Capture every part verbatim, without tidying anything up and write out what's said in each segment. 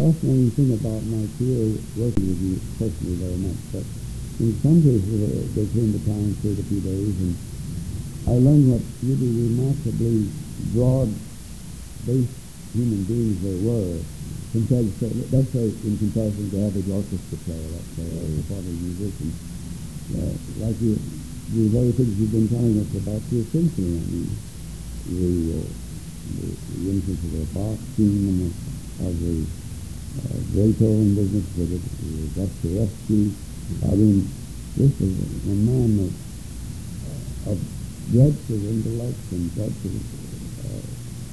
fascinating thing about my career working with you personally very much. But in some cases, uh, they came to town and stayed a few days, and I learned what really remarkably broad-based human beings they were. Compared to, let's say, in comparison to average orchestra player, let's say, or a former musician, uh, like you, the very things you've been telling us about your symphony. I mean, the, uh, the, the influence of the Bach theme and the, of the uh, Beethoven business with it, the Dostoevsky. I mean, this is a, a man of, uh, of breadth of intellect and breadth of, uh,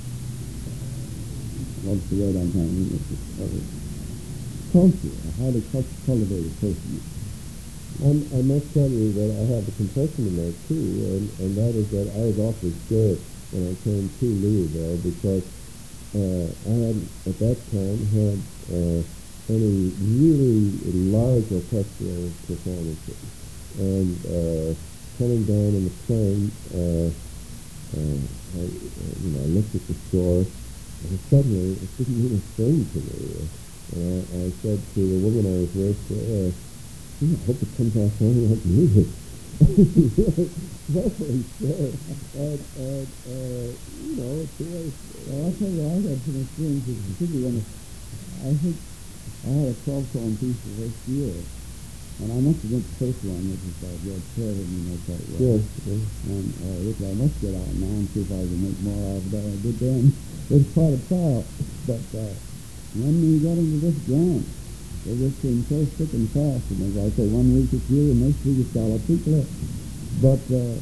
what's the word I'm trying to use? Uh, culture, a highly cultivated person. I'm, I must tell you that I have a confession to make too, and, and that is that I was awfully scared when I came to Louisville because uh, I hadn't at that time had uh, any really large orchestral performances. And uh, coming down in the plane, uh, uh, I, uh, you know, I looked at the score, and suddenly it didn't mean a thing to me. And I, I said to the woman I was with, uh, I hope it comes out sounding like music. That's what he said. And, and uh, you know, it's always, well, I'll tell you, I had some experiences, particularly when I think I had a twelve-tone piece the first year, and I must have went the first one, which is by George Perrin, you know, quite well. Yes, yes. And uh, which I must get out now and see if I can make more out of that I did then. It was quite a trial. But uh, when we got into this grant, they just came so thick and fast, and as I say, one week it's you, and next week it's Galapikla. But uh,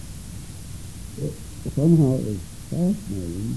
it, somehow it was fascinating,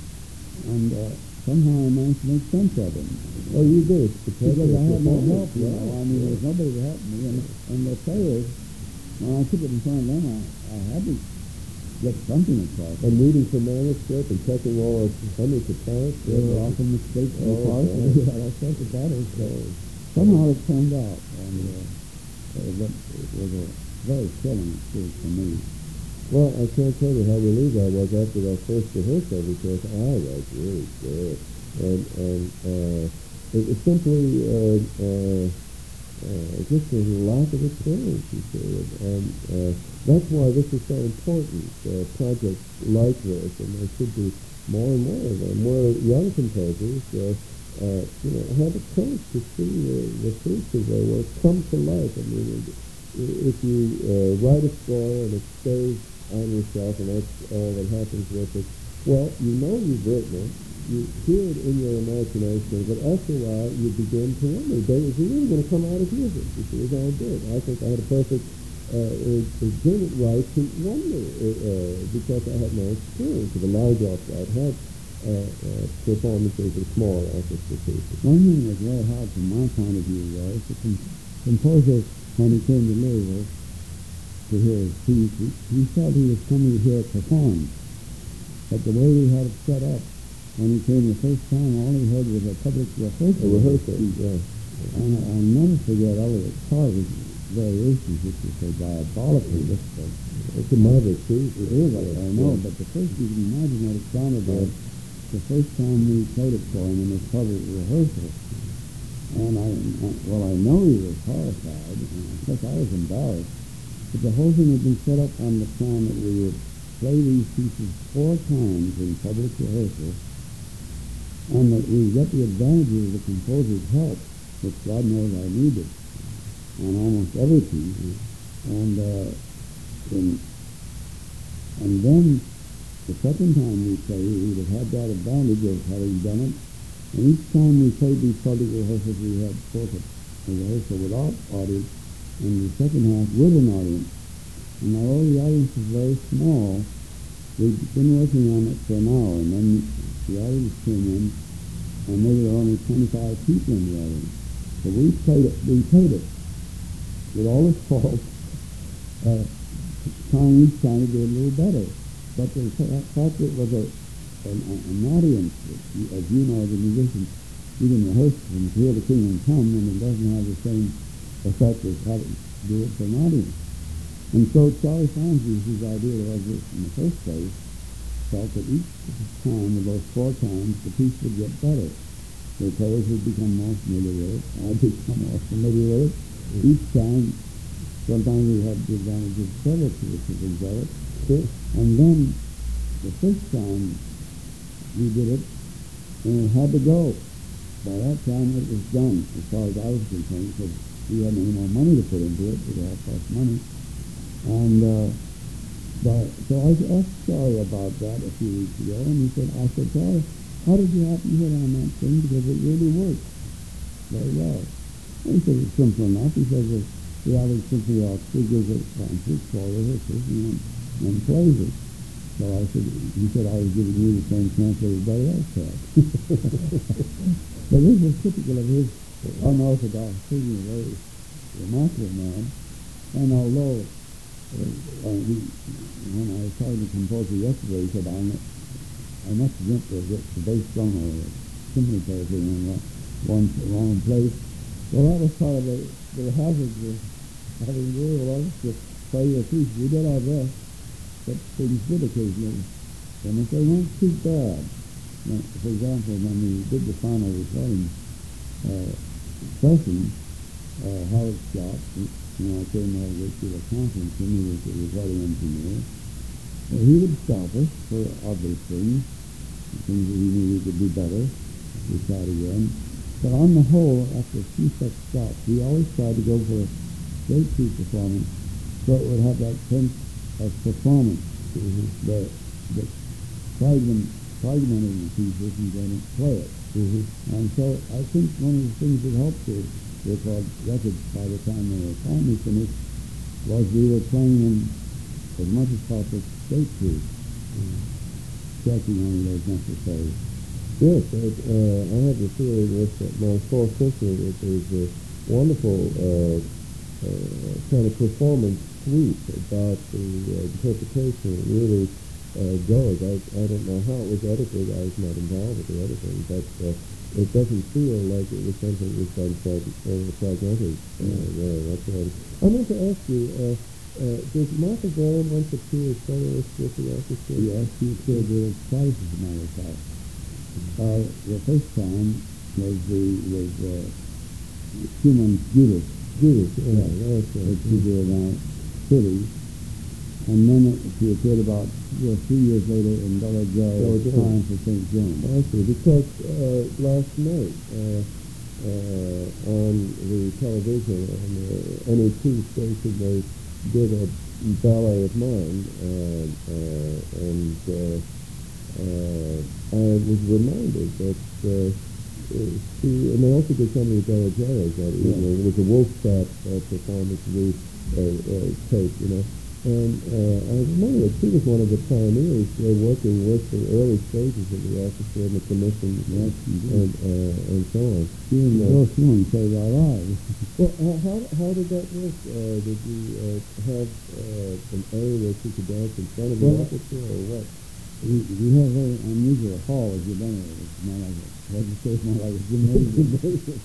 and uh, somehow I managed to make sense of them. Oh, you did? Because I had no help, you know. I mean, there was nobody to help me, and, and the players, when I took it in front of them, I, I had to get something across. And reading from manuscript and checking all of hundreds of parts. There were often mistakes in the Oh, parts. okay. Yeah, I think that that is, uh, somehow it turned out, and uh, uh, it was a very thrilling experience for me. Well, I can't tell you how relieved I was after that first rehearsal because I was really scared. And, and uh, it was simply uh, uh, uh, just a lack of experience, you see. And uh, that's why this is so important, uh, projects like this, and there should be more and more of them, where young composers uh, uh, you know, have a chance to see the, the fruits of their work come to life. I mean, if you uh, write a score and it stays on yourself and that's all that happens with it, well, you know you've written it, you hear it in your imagination, but after a while you begin to wonder, is it really going to come out as music? You see, as I did. I think I had a perfect uh, agreement right to wonder uh, because I had no experience of a large opera. I'd had uh, uh, performances of small orchestra pieces. One thing that's very hard from my point of view was the com- composer, when he came to Louisville to hear his piece, he, he felt he was coming to hear it performed. But the way we had it set up, when he came the first time, all he heard was a public rehearsal. A rehearsal, yeah. And I, I'll never forget Elliot Carter's variations, which is so diabolically difficult. It's a marvelous piece. It is, I, I know, but the first, you can imagine what it sounded like the first time we played it for him in this public rehearsal. And I, I, well, I know he was horrified, and of course I was embarrassed, but the whole thing had been set up on the plan that we would play these pieces four times in public rehearsal, and that we get the advantages of the composer's help, which God knows I needed, on almost every piece. And uh, in, and then the second time we played, we would have had that advantage of having done it. And each time we played these public rehearsals, we had sort of a rehearsal without audience, and the second half with an audience. And although the audience was very small, we'd been working on it for an hour, and then the audience came in, and maybe there were only twenty-five people in the audience. So we played it, we played it with all its faults, uh, trying each time to do it a little better. But the fact that it was a, an, an audience, as you know, the musicians, you can rehearse and hear the kingdom come, and it doesn't have the same effect as having to do it for an audience. And so Charlie Francis, whose idea was this in the first place, felt that each time of those four times the piece would get better. The players would become more familiar with it. I'd become more familiar with it. Each time, sometimes we had the advantage of several criticisms of it. Sure. And then, the first time we did it, and it had to go. By that time, it was done, as far as I was concerned, because we hadn't any more money to put into it. It had cost money. And uh, but, so I asked Charlie about that a few weeks ago, and he said, I said, Charlie, how did you happen to hit on that thing? Because it really works very well. And he said, it's simple enough. He says, the, the average symphony orchestra gives it concerts, four rehearsals, and, and plays it. So I said, he said, I was giving you the same chance everybody else had. So this was typical of his unorthodox thinking, a very remarkable man. And although, uh, uh, he, when I was talking to the composer yesterday, he said, I, I must have went to the, the bass drum or the symphony player thing in one wrong place. Well, that was part of the, the hazards of having rural orchestra play your piece. We did our best, but things did occasionally. And if they weren't too bad, now, for example, when we did the final recording uh, session, uh, Howard Scott, you know, I came there to do a conference, and he was the recording engineer. Uh, he would stop us for obvious things, things that he knew we could do better. We tried again. But on the whole, after a few such stops, we always tried to go for a straight through performance, so it would have that sense of performance. Mm-hmm. The, the fragment, fragmenting the pieces and then play it. Mm-hmm. And so I think one of the things that helped the record records by the time they were finally finished was we were playing them as much as possible straight through, mm-hmm. checking only those necessary. Yes, it, uh, I have the theory with uh, my fourth symphony that there's a wonderful uh, uh, kind of performance suite about the uh, interpretation. It really uh, goes. I, I don't know how it was edited. I was not involved with the editing, but uh, it doesn't feel like it was something that was done frag- uh, fragmented. Uh, yeah, that's right. I want to ask you, uh, uh, did Martha Graham once appear as soloist with the orchestra? Yes, she appeared with it twice, as a matter of fact. Uh, the first time was the was uh, Schumann's Judas. Judas, yeah, yeah, that's right. That she did around City, and then it, she appeared about two or three years later in Bella Joe, Time for Saint John. I see, because uh, last night uh, uh, on the television on the N E T station they did a ballet of mine, uh, uh, and. Uh, Uh, I was reminded that uh, she, and they also did some of the Bella Joes that evening. Yeah. It was a Wolftrap uh, performance we uh, uh, tape, you know. And uh, I remember that she was one of the pioneers uh, working with the early stages of the orchestra and the commission, yes, and, uh, and so on. She and uh, Bill Schumann saved our lives. Well, uh, how, how did that work? Uh, did you uh, have uh, an area where she could dance in front of the well, orchestra, or what? We, we have a very unusual hall, as you know. It's more like a, what you say, it's more like a gymnasium.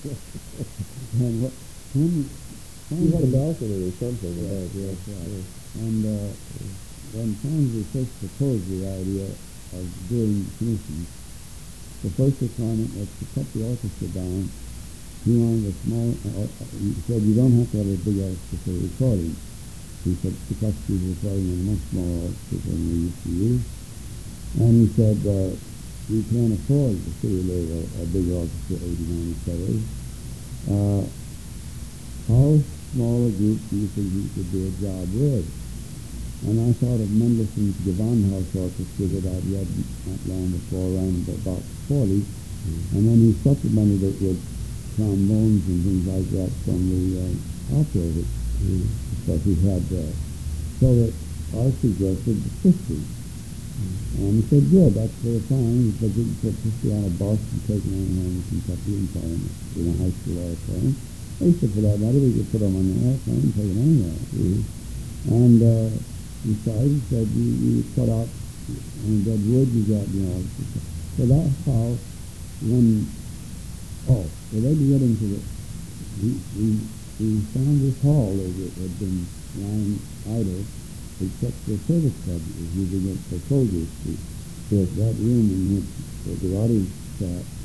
And what, when, when you had a balcony or something. Yeah, like that, that's right. Yeah. And uh, when Farnsworth first proposed the idea of doing commissions, the first requirement was to cut the orchestra down. He wanted a small, uh, he said, you don't have to have a big orchestra for recording. He said, because he's recording in a much smaller orchestra than we used to use. And he said, uh, we can't afford to see a, a big orchestra, eighty, ninety players. Uh, how small a group do you think you could do a job with? And I thought of Mendelssohn's Gewandhaus Orchestra that I'd read not long before, around about forty, mm. and then he supplemented it with trombones and things like that from the uh, opera that mm. that he had there. So that I suggested fifty. And he said, good, that's very fine. But you can put fifty on a bus and take them on home to Kentucky and play them in a high school airplane. He said, for that matter, we could put them on the airplane and take them anywhere. Mm-hmm. And uh, besides, he said, you, you cut out any dead wood you got, you know. So that's how, when, oh, well, they'd be getting to the, we, we, we found this hall that had been lying idle, except the service club is using it for soldiers. So that room in which the audience sat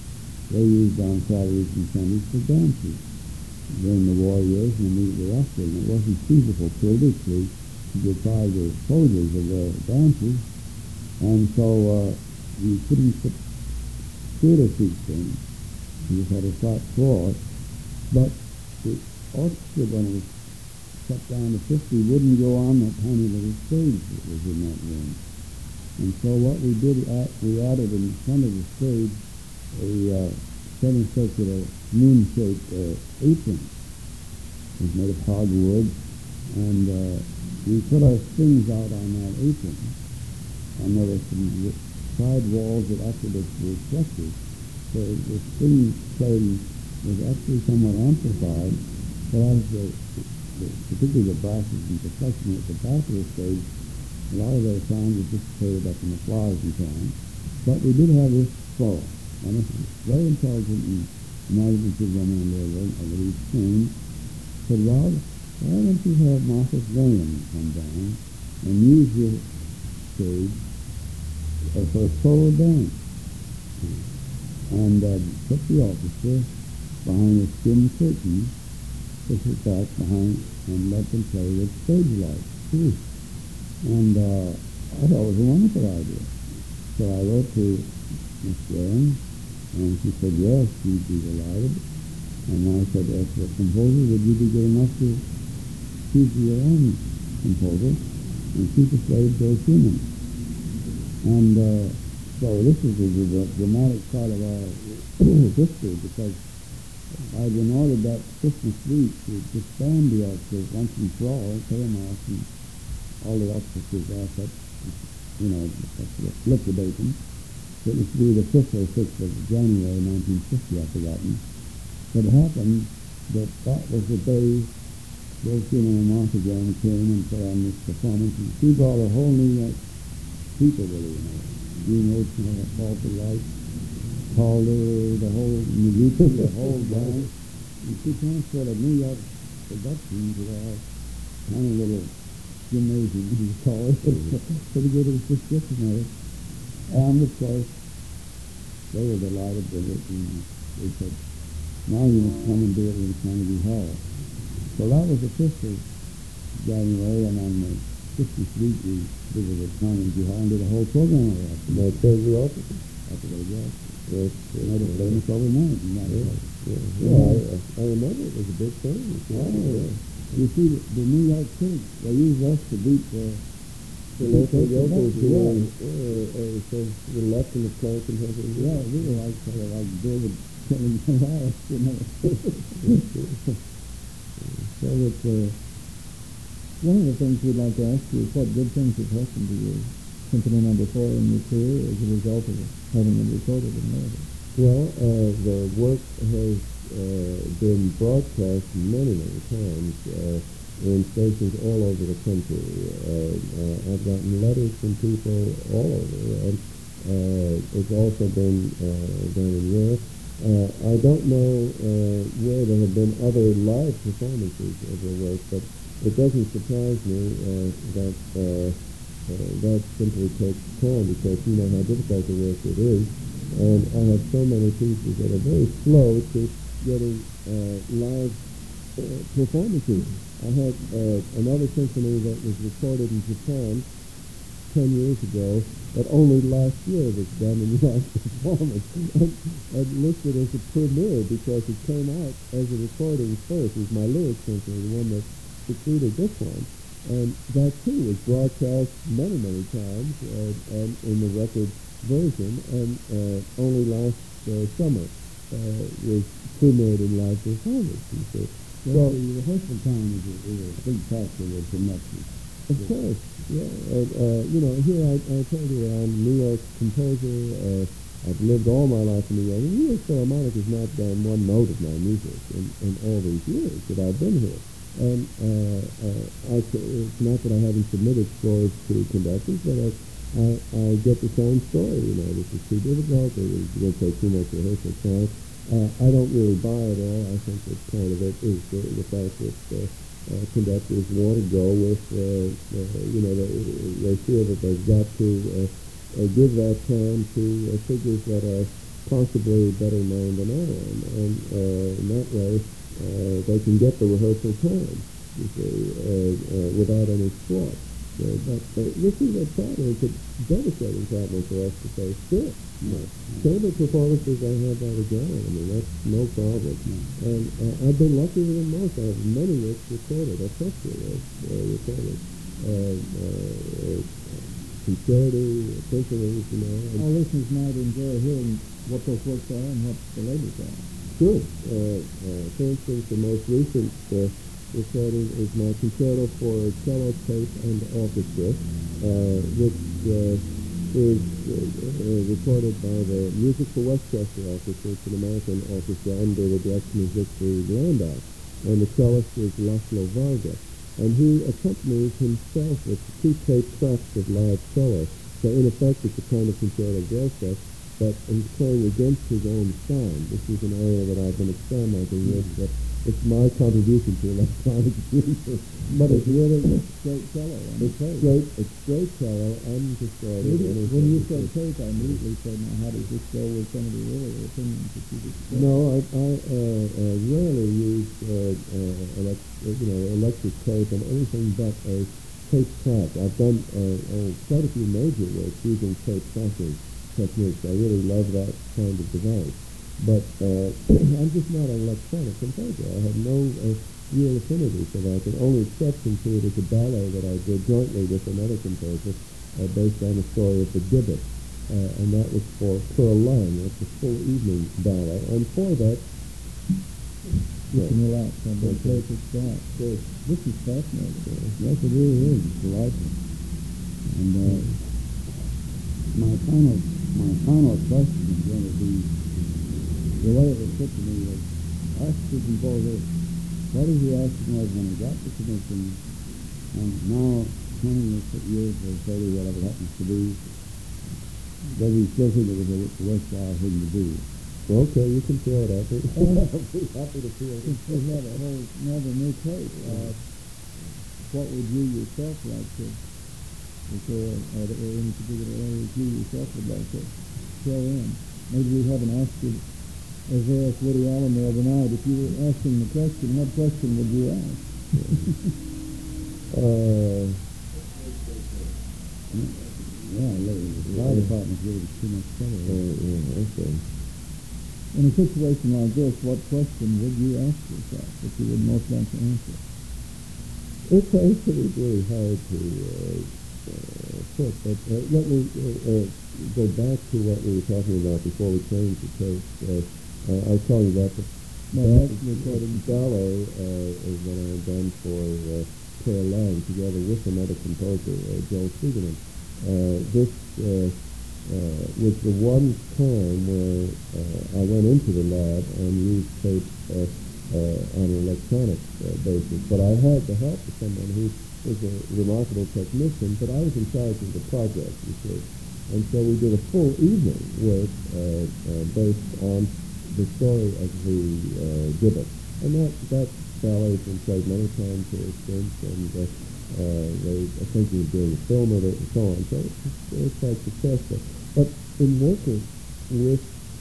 they used on Saturdays and Sundays for dances during the war years and immediately after. And it wasn't feasible politically to deprive the soldiers of their dances. And so uh, you couldn't put theater seats in. You just had a flat floor. But the orchestra, when it was cut down to fifty, wouldn't go on that tiny little stage that was in that room. And so what we did, at, we added in front of the stage a uh, semicircular moon-shaped uh, apron. It was made of hardwood, and uh, we put our strings out on that apron. And there were some side walls that acted as reflectors. So the string playing was actually somewhat amplified, but as the, the, particularly the brasses and percussion at the back of the stage, a lot of those sounds were dissipated up in the flowers and so on. But we did have this solo, and this was very intelligent and imaginative woman in there, a little thing, said, well, why don't you have Martha Graham come down and use your stage uh, for a solo dance? And uh, put the orchestra behind a skin curtain, push it back behind, and let them play with stage lights, too. And uh, I thought it was a wonderful idea. So I wrote to Miss Graham, and she said, yes, she'd be delighted. And I said, as a composer, would you be good enough to choose your own composer? And she persuaded Joe Schumann. And uh, so this is the, the dramatic part of our history, because I'd been ordered that Christmas week to disband the orchestra once and for all, pay them off, and all the orchestras assets, you know, liquidate them. It was to be the fifth or sixth of January nineteen fifty, I've forgotten. But it happened that that was the day Bill Schumann and Martha Graham came and put on this performance. And she brought a whole New York people with her, you know. Green Oaks, you know, Paul the Light, Calder, the whole Naguta, the whole gang. And she transferred a New York production to our tiny little gymnasium, you call it, so to get a description of it. And of course, they were delighted with it, and they said, now you must come and do it in Carnegie Hall. So that was the fifth of January, and on the fiftieth week we visited Carnegie Hall and did a whole program of that. That was the orchestra. That's what it was. Yes, It made it famous overnight. And that yeah, was, yeah. yeah I, I remember it was a big thing. oh, yeah. You see, the, the New York critics, they used us to beat the, The local yokels who were yeah. uh, uh, so the left in the plank and everything. Yeah, we were like, sort of like David killing Goliath, you know. So that, uh, one of the things we'd like to ask you is what good things have happened to your Symphony Number Four in your career as a result of having it recorded in America. Well, uh, the work has uh, been broadcast many, many times uh, in stations all over the country. Uh, uh, I've gotten letters from people all over, and uh, it's also been uh, done in Europe. Uh, I don't know uh, where there have been other live performances of the work, but it doesn't surprise me uh, that uh, uh, that simply takes time, because you know how difficult the work it is, and I have so many pieces that are very slow to getting uh, live uh, performances. I had uh, another symphony that was recorded in Japan ten years ago, but only last year was done in live performance, and, and listed as a premiere because it came out as a recording first. It was my lyric symphony, the one that succeeded this one, and that too was broadcast many, many times uh, and in the record version, and uh, only last uh, summer uh, was premiered in live performance. You see. Well, so the rehearsal time is a, is a big factor with the message. Of course, yeah. And, uh, you know, here I, I told you I'm a New York composer. Uh, I've lived all my life in New York. And New York Philharmonic has not done one note of my music in, in all these years that I've been here. And uh, uh, I, it's not that I haven't submitted scores to conductors, but I, I, I get the same story. You know, this is too difficult, or it's going to take too much rehearsal time. Uh, I don't really buy it all. I think that part of it is the, the fact that uh, uh, conductors want to go with, uh, uh, you know, they, they feel that they've got to uh, uh, give that time to uh, figures that are possibly better known than I am, and uh, in that way uh, they can get the rehearsal time, you see, uh, uh, without any sweat. So, but uh, this is a problem. It's a devastating problem for us to face still. No. Chamber performances I have by the gallon. I mean, that's no problem. No. And uh, I've been luckier than most. I have many works recorded, especially uh, recorded. Uh, uh, Sincerity, symphonies, you know. Our listeners might enjoy hearing what those works are and what the latest are. Good. Uh, uh, for instance, the most recent uh, recording is my concerto for cello, tape, and orchestra, uh, which uh, is uh, uh, recorded by the Music for Westchester Orchestra. It's an American orchestra under the direction of Victor Landau, and the cellist is Laszlo Varga. And he accompanies himself with two tape tracks of live cello. So in effect, it's a kind of concerto grosso, but he's playing against his own sound. This is an area that I've been experimenting with, but it's my contribution to electronic music. But it's really just straight cello. It's straight, it's straight cello, undistorted. When you said tape, I immediately said, now how does this go with some of the earlier opinions that you expressed? No, I, I uh, uh, rarely use uh, uh, elect, you know, electric tape and anything but a tape track. I've done uh, uh, quite a few major works using tape tracking techniques. I really love that kind of device. But uh, I'm just not an electronic composer. I have no uh, real affinity for that. The only exception to it is a ballet that I did jointly with another composer uh, based on the story of the Gibbet. Uh, and that was for Pearl Lang. It's a full evening ballet. And for that... You can relax. I'm going to play it back. Good. This is fascinating. Yes, it really is. It's delightful. And uh, my final, my final question is going to be, the way it was put to me was, ask the composer, what is he asking was when he got the commission, and now, twenty years or thirty, whatever it happens to be, does he still think it was a worthwhile thing to do? Okay, you can throw it out there. I'll be happy to feel it. It's another whole, another new case. Uh, what would you yourself like to, record, or any particular areas you yourself would like to throw in? Maybe we haven't asked you, as they asked Woody Allen the other night, if you were asking the question, what question would you ask? uh, yeah, the law department gives too much trouble. Uh, yeah, okay. In a situation like this, what question would you ask yourself that you would most like to answer? It's actually really hard to uh, uh, put, but uh, let me uh, uh, go back to what we were talking about before we changed the case. Uh, uh, I was telling you about the No, ba- that's recording. ballet uh, is what I've done for uh, Pearl Lang together with another composer, uh, Joel Siegerman. Uh, this uh, uh, was the one time where uh, I went into the lab and used tape uh, uh, on an electronic uh, basis. But I had the help of someone who was a remarkable technician, but I was in charge of the project, you see. And so we did a full evening work uh, uh, based on the story of the uh, Gibbet. And that, that ballet has been played many times here since, and uh, uh, they are thinking of doing a film of it and so on. So it's, it's quite successful. But in working with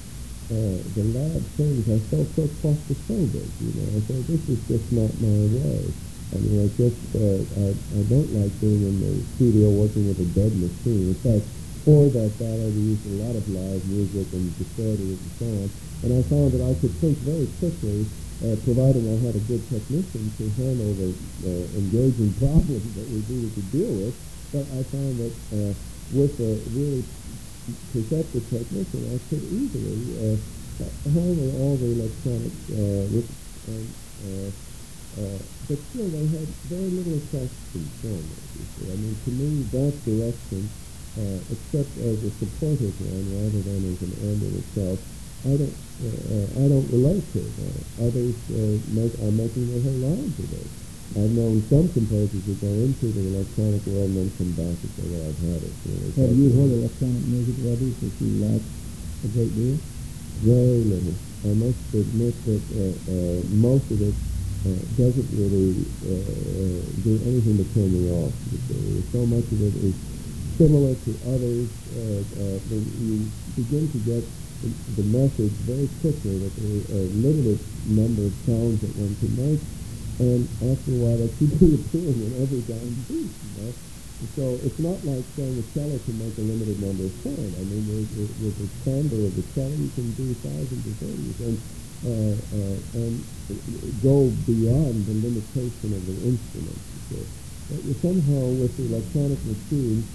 uh, the lab things, I felt so claustrophobic, you know. I thought, this is just not my way. I mean, I just, uh, I, I don't like being in the studio working with a dead machine. In fact, for that ballet, we used a lot of live music and distorted and so on. And I found that I could think very quickly, uh, providing I had a good technician to handle the uh, engaging problems that we needed to deal with. But I found that uh, with a really perceptive technician, I could easily uh, handle all the electronic uh, with, and, uh, uh, but still they had very little question for me. You see. I mean, to me, that direction, uh, except as a supportive one rather than as an end in itself, I don't, uh, uh, I don't relate to. Uh, others uh, make, are making their whole lives of it. I've known some composers who go into the electronic world and then come back and say, well, I've had it. You know, Have you heard electronic music records that you like a great deal? Very little. I must admit that uh, uh, most of it uh, doesn't really uh, do anything to turn me off. So much of it is similar to others. Uh, uh, you begin to get the, the message very quickly that there are a limited number of sounds that one can make, and after a while they keep reappearing in every darn piece, you know. So it's not like saying a cello can make a limited number of sound. I mean, with, with, with the timbre of the cello, you can do thousands of things, and uh, uh, and go beyond the limitation of the instrument. So, but somehow with the electronic machine,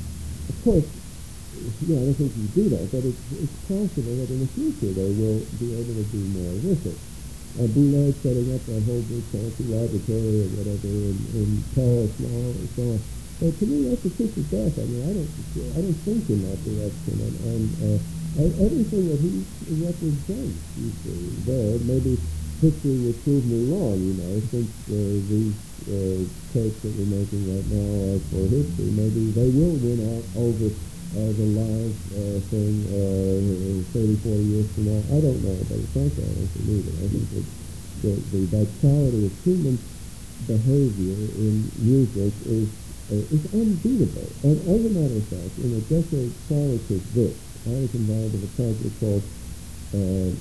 of course, yeah, I don't think you do that, but it's, it's possible that in the future they will be able to do more with it. Uh, Boulez setting up that whole big fancy laboratory or whatever in, in Paris now and so on. But to me, that's a kiss of death. I mean, I don't, I don't think in that direction. And, and uh, everything that he represents, you see, there, maybe history will prove me wrong, you know, since uh, these uh, tapes that we're making right now are for history. Maybe they will win out over Uh, the live uh, thing uh, thirty, forty years from now. I don't know, but frankly, I don't believe it. I think that the, the vitality of human behavior in music is uh, is unbeatable. And as a matter of fact, in a decade prior to this, I was involved in a project called uh,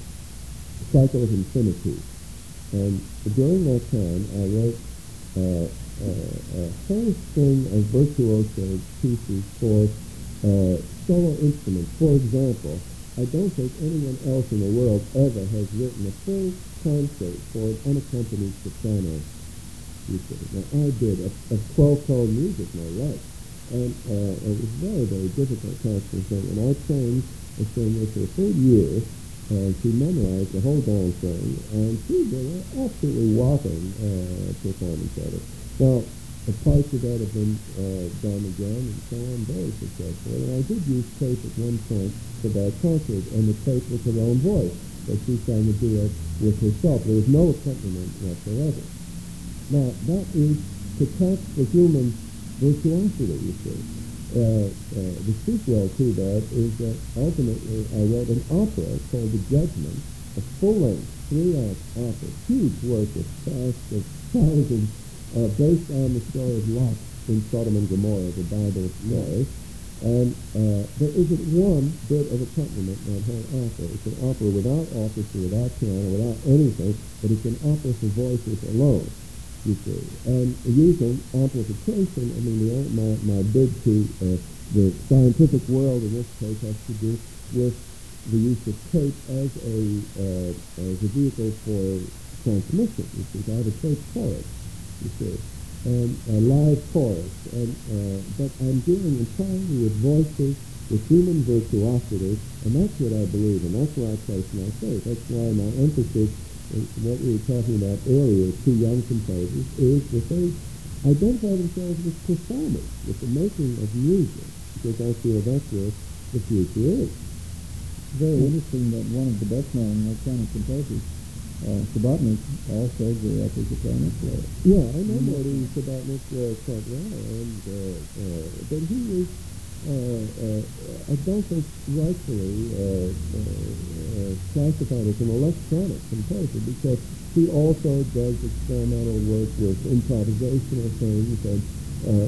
Cycle of Infinity. And during that time, I wrote uh, uh, a whole string of virtuoso pieces for Uh, solo instruments. For example, I don't think anyone else in the world ever has written a full concert for an unaccompanied soprano. You see. Now, I did a, a twelve-tone music, no less, and uh, it was very, very difficult task for me. And I trained a singer for a full year uh, to memorize the whole darn thing, and she did an absolutely whopping uh, performance of it. Now, the parts of that have been uh, done again and so on, very successful. And I did use tape at one point for that concert, and the tape was her own voice, but she sang a duet with herself. There was no accompaniment whatsoever. Now, that is to catch the human virtuosity, you see. Uh, uh, the sequel to that is that ultimately I wrote an opera called The Judgment, a full-length, three-act opera, huge work of cast of thousands, Uh, based on the story of Lot in Sodom and Gomorrah, the Bible story. And uh, there isn't one bit of accompaniment in that whole opera. It's an opera without orchestra, without piano, without anything, but it's an opera for voices alone, you see. And using amplification, I mean, the, my, my bid to uh, the scientific world in this case has to do with the use of tape as a, uh, as a vehicle for transmission, you see. I have a tape chorus, you see, and a live chorus, and uh, but I'm dealing entirely with voices, with human virtuosity, and that's what I believe, and that's where I place my faith. That's why my emphasis, in what we were talking about earlier, two young composers, is that they identify themselves with performance, with the making of music, because I feel that's where the future is. Very interesting that one of the best-known electronic composers, Uh, Subotnick, also grew up as a piano player. Yeah, I know mm-hmm. Marty Subotnick uh, quite well, and uh, uh, but he was, uh, uh, I don't think rightfully uh, uh, uh, classified as an electronic composer, because he also does experimental work with improvisational things and uh,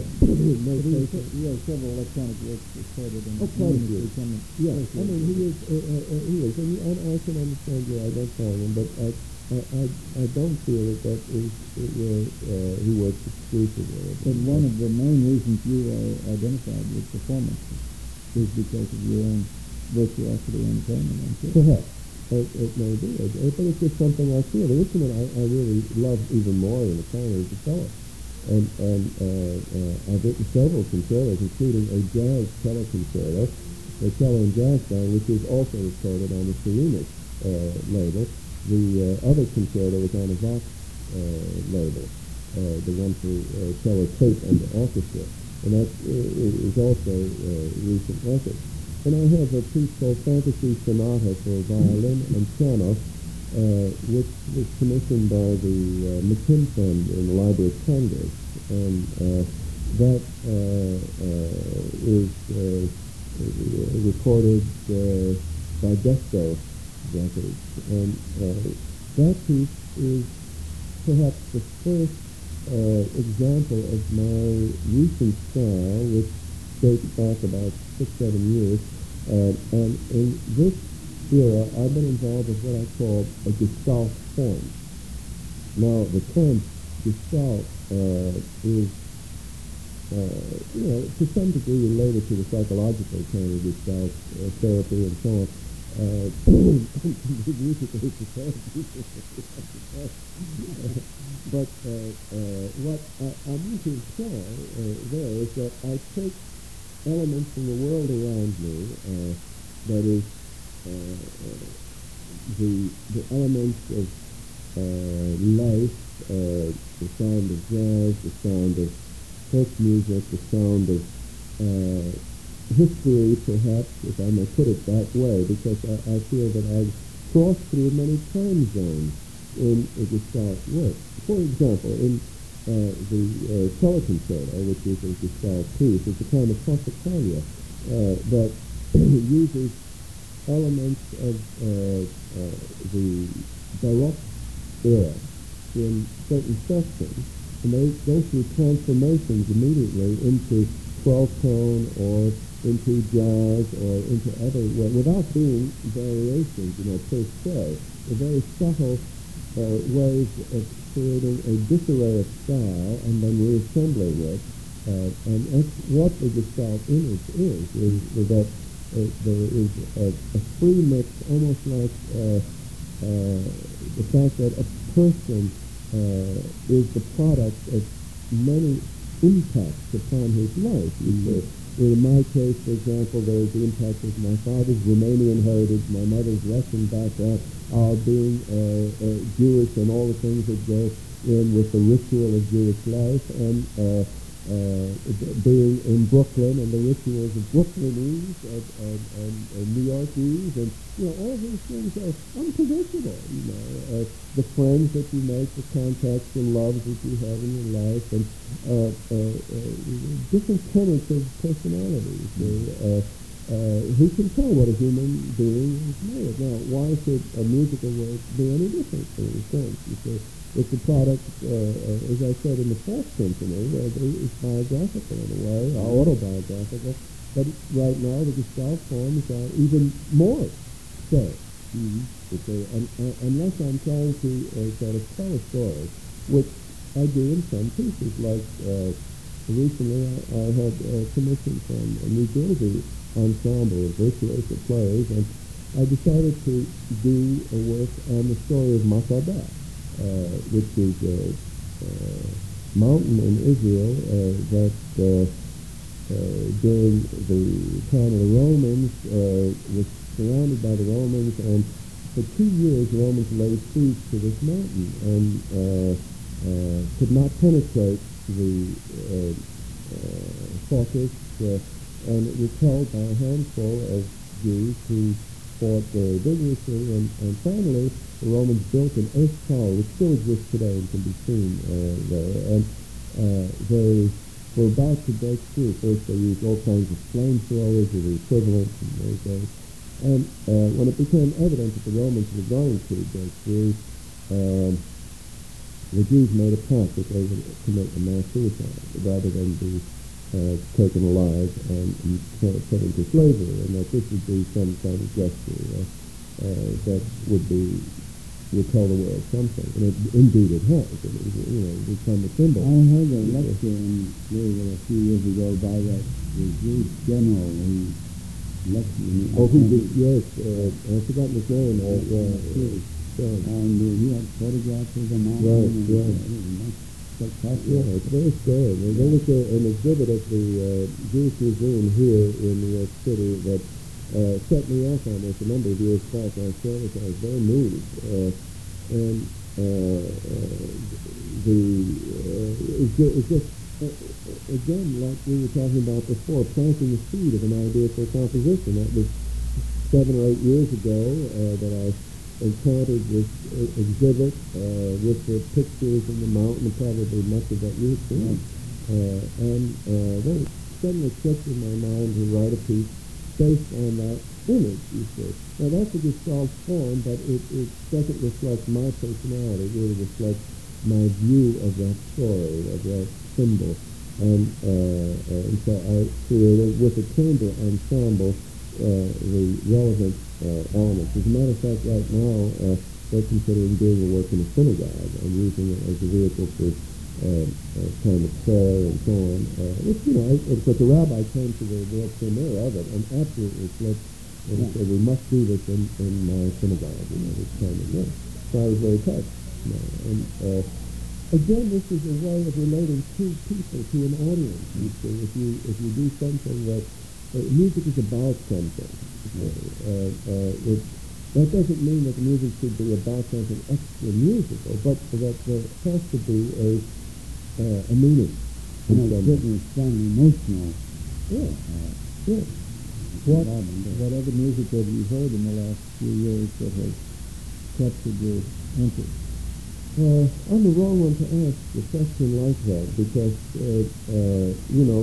he has several electronic works recorded in oh, quite a few. Yeah, I mean, he is, uh, uh, he is, and, and I can understand your identifying him, but I, I, I, I don't feel that that is where uh, he works exclusively. But one of the main reasons you are identified with performance is because of your own virtuosity and entertainment, I'm sure. Perhaps. It, it may be, it, but it's just something I feel. The instrument I, I really love even more in the piano is the cello. And, and uh, uh, I've written several concertos, including a jazz cello concerto, a cello and jazz band, which is also recorded on the Serenus uh, label. The uh, other concerto is on a Vox uh, label, uh, the one for uh, cello tape and the orchestra, and that uh, is also a uh, recent record. And I have a piece called Fantasy Sonata for violin and piano, Uh, which was commissioned by the uh, McKim Fund in the Library of Congress, and uh, that uh, uh, is uh, recorded uh, by Desto Records, and uh, that piece is perhaps the first uh, example of my recent style, which dates back about six, seven years, uh, and in this era, I've been involved with what I call a Gestalt form. Now, the term Gestalt uh, is, uh, you know, to some degree related to the psychological kind of Gestalt uh, therapy and so on. Uh, but uh, uh, what I, I mean to imply uh, there is that I take elements in the world around me, uh, that is, uh, uh, the the elements of uh, life, uh, the sound of jazz, the sound of folk music, the sound of uh, history, perhaps, if I may put it that way, because I, I feel that I've crossed through many time zones in a Gestalt work. For example, in uh, the uh, Teleconcerto, which is a Gestalt piece, it's a kind of Passacaglia uh, that uses elements of uh, uh, the Baroque era in certain sections, and they go through transformations immediately into twelve-tone or into jazz or into other, well, without being variations, you know, per se. A very subtle uh, ways of creating a disarray of style and then reassembling it. Uh, and that's what the Gestalt image is, is, is that uh, there is a, a free mix, almost like uh, uh, the fact that a person uh, is the product of many impacts upon his life. Mm-hmm. In my case, for example, there is the impact of my father's Romanian heritage, my mother's Russian background, uh, being uh, uh, Jewish and all the things that go in with the ritual of Jewish life, and uh, uh, being in Brooklyn and the rituals of Brooklynese and, and, and, and New Yorkese, and you know, all these things are unpredictable. You know, uh, the friends that you make, the contacts and loves that you have in your life, and uh, uh, uh, different tenets of personalities. Uh, uh, who can tell what a human being is made? Now, why should a musical work be any different in a sense? You say, it's a product, uh, uh, as I said in the Fourth Symphony, uh, it's biographical in a way, uh, autobiographical, but right now the Gestalt forms are even more so. Mm-hmm. It's a, un, uh, unless I'm trying to uh, sort of tell a story, which I do in some pieces, like uh, recently I, I had uh, commissioned from a New Jersey ensemble of virtuoso players, and I decided to do a work on the story of Maccabi. Uh, which is a, a mountain in Israel uh, that uh, uh, during the time of the Romans uh, was surrounded by the Romans, and for two years the Romans laid siege to this mountain and uh, uh, could not penetrate the uh, uh, fortress, uh, and it was held by a handful of Jews who fought very vigorously, and, and finally the Romans built an earth tower, which still exists today and can be seen uh, there, and uh, they were about to break through. First they used all kinds of flamethrowers or the equivalent in those days, and uh, when it became evident that the Romans were going to break through, um, the Jews made a pact that they would commit a mass suicide rather than be Uh, taken alive and, and put into slavery, and that this would be some kind of gesture uh, uh, that would be would tell the world something, and it, indeed it has. It was, you know, become a symbol. I heard a lecture in Louisville a few years ago by that the Jewish general who lectured me. Oh, who did? Yes, uh, I've forgotten his name. Uh, yeah, yeah, and uh, he had photographs of the mountain. Right, and right. Uh, Yeah, it's very scary. And there was a, an exhibit at the uh, Jewish Museum here in New York City that uh, set me off on this a number of years back. I saw it, I was very moved. Uh, and uh, uh, the uh, it's just, it's just uh, again, like we were talking about before, planting the seed of an idea for composition. That was seven or eight years ago uh, that I encountered this uh, exhibit uh, with the pictures in the mountain, and probably much of that you've seen. Uh, and uh, then it suddenly clicked in my mind to write a piece based on that image, you see. Now that's a Gestalt form, but it, it doesn't reflect my personality. It really reflects my view of that story, of that symbol. And, uh, uh, and so I created, with a chamber ensemble, uh, the relevant uh, elements. As a matter of fact, right now, uh, they're considering doing the work in a synagogue and using it as a vehicle for uh, uh, kind of prayer and so on. Uh, which, you know, it, it, but the rabbi came to the world premiere of it and absolutely flipped and yeah. said, we must do this in, in my synagogue, you know, this kind of thing. So I was very touched. You know, and, uh, again, this is a way of relating to people, to an audience. You see, if you if you do something that uh, music is about something, uh, uh, it, that doesn't mean that the music should be about something extra musical, but that there has to be a uh, a meaning. And it's certainly strongly emotional. Yeah, uh, yeah. What what other music have you heard in the last few years that has captured your interest? Uh, I'm the wrong one to ask a question like that because, uh, uh, you know,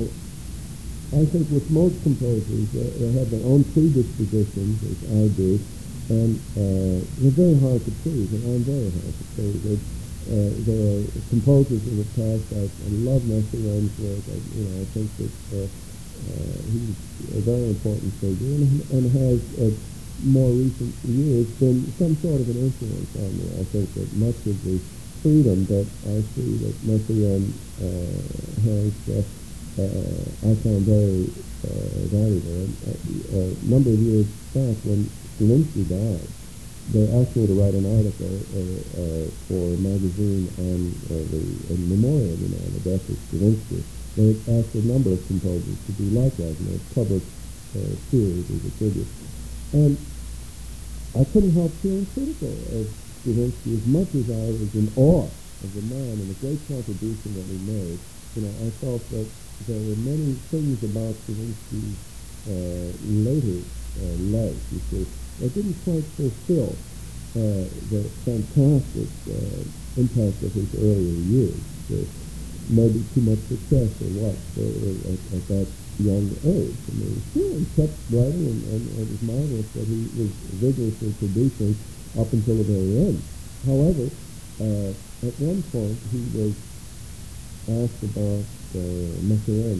I think with most composers, uh, they have their own predispositions, as I do, and uh, they're very hard to please, and I'm very hard to please. It, uh, there are composers in the past, I, I love Messiaen's work, I, you know, I think that uh, uh, he's a very important figure and, and has uh, more recent years been some sort of an influence on me. I think that much of the freedom that I see that Messiaen uh, has, uh, uh, I found very uh, valuable. And, uh, a number of years back when Stravinsky died, they asked me to write an article uh, uh, for a magazine on uh, the uh, memorial, you know, the death of Stravinsky. They asked a number of composers to do likewise, you know, public uh, series as a tribute. And I couldn't help feeling critical of Stravinsky as much as I was in awe of the man and the great contribution that he made. You know, I felt that there were many things about Stravinsky's uh, later uh, life, you see, that didn't quite fulfill uh, the fantastic uh, impact of his earlier years. Uh, maybe too much success or what uh, at, at that young age. I mean, sure, he kept writing, and, and, and it was marvelous that he was vigorously producing up until the very end. However, uh, at one point he was asked about uh, Messiaen,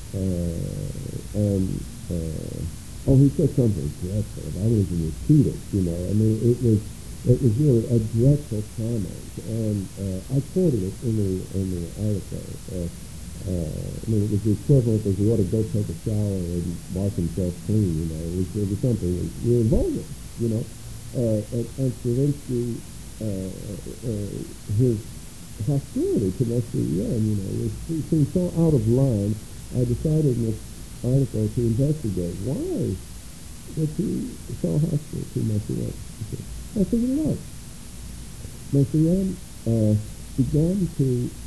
uh, and uh, oh, he said something dreadful about losing his fetus. You know, I mean, it was it was really a dreadful comment, and uh, I quoted it in the in the article. Uh, Uh, I mean, it was the equivalent of he ought to go take a shower and wash himself clean, you know. It was, it was something really vulgar, you know. Uh, and, and Stravinsky, uh, uh, his hostility to Messiaen, you know, was, it seemed so out of line. I decided in this article to investigate why was he so hostile to Messiaen. I figured it out. Messiaen uh, began to